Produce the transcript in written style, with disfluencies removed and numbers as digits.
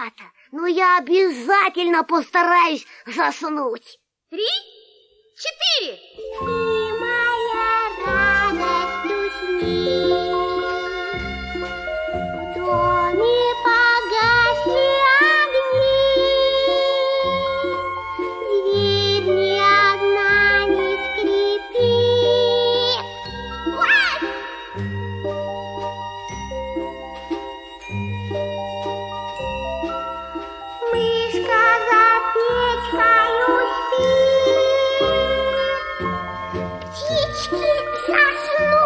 рановато, но я обязательно постараюсь заснуть. 3, 4. Спи, моя радость, усни. В доме погасли огни. Дверь ни одна не скрипит. Мышка за печкою спит. Птички заснули.